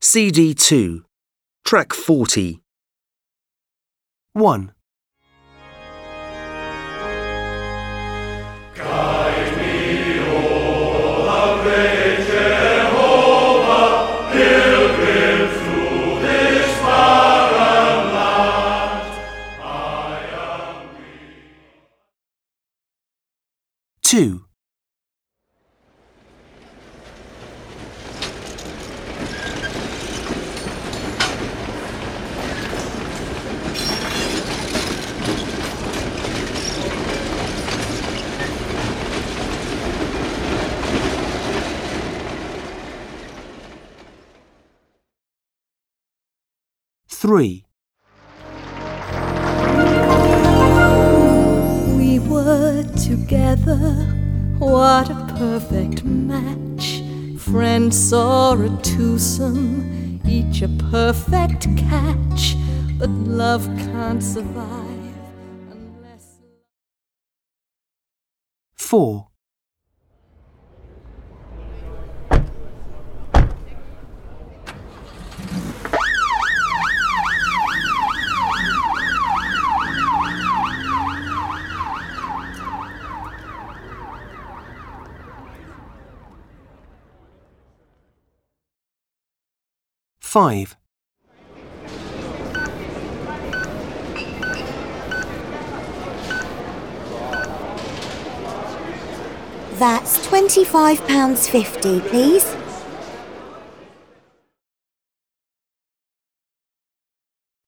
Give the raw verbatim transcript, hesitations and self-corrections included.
C D two, Track forty. one. Guide me, O thou great Jehovah, pilgrims through this barren land. I am weak. two. three. We were together, what a perfect match. Friends or a twosome, each a perfect catch. But love can't survive unless... four. five. That's twenty-five pounds fifty, please.